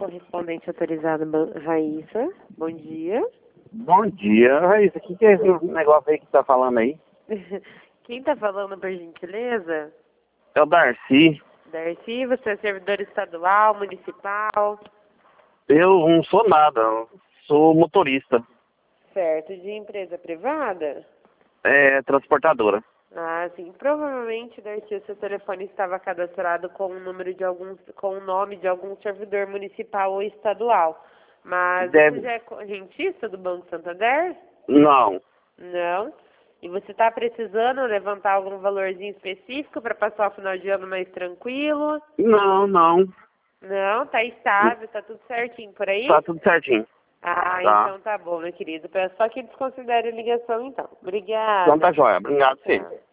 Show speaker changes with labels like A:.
A: correspondente autorizado Raíssa. Bom dia.
B: Bom dia, Raíssa. O que é esse negócio aí que você tá falando aí?
A: Quem tá falando, por gentileza?
B: É o Darcy.
A: Darcy, você é servidor estadual, municipal?
B: Eu não sou nada, eu sou motorista.
A: Certo, de empresa privada?
B: É transportadora.
A: Ah, sim. Provavelmente, Darcy, o seu telefone estava cadastrado com o número de com o nome de algum servidor municipal ou estadual. Mas você
B: Deve...
A: já é correntista do Banco Santander?
B: Não.
A: Não. E você está precisando levantar algum valorzinho específico para passar o final de ano mais tranquilo?
B: Não.
A: Não, tá estável, tá tudo certinho por aí?
B: Tá tudo certinho.
A: Ah,
B: Tá.
A: então tá bom, meu querido. Só que desconsidere a ligação, então.
B: Então tá
A: Obrigada.
B: jóia. Obrigado, sim.
A: Tchau.